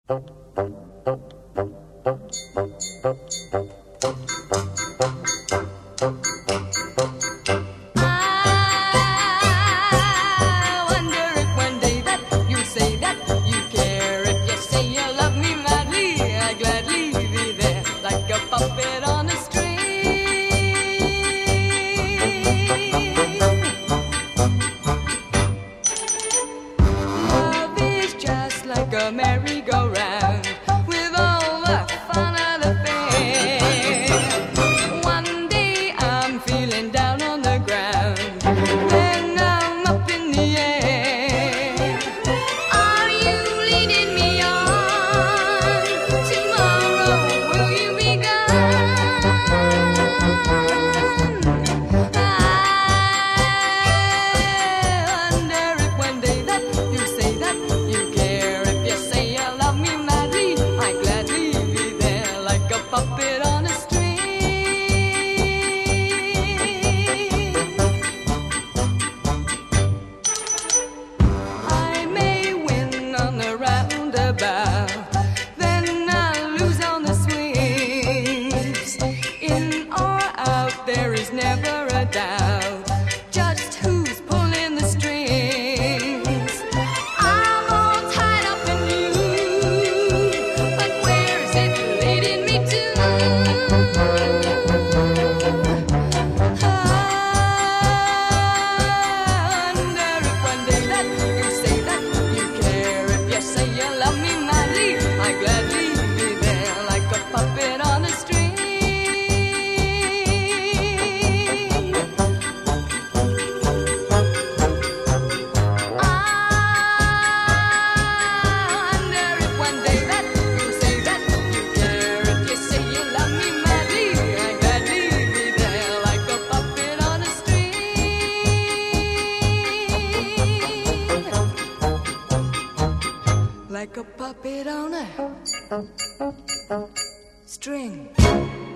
A merry-go-round with all the fun of the fair. One day I'm feeling down on the ground, then I'm up in the air. Are you leading me on? Tomorrow will you be gone? I wonder if one day that you say that you care. Say you love me madly, I'd gladly be there like a puppet on a string. I may win on the roundabout, then I'll lose on the swings. In or out, there is never a doubt just who's pulling the strings. I'm all tied up in you, but where's it leading me to? I wonder if one day that you say that you care. If you say you love me madly, I'd gladly be there like a puppet on a string. Like a puppet on a string.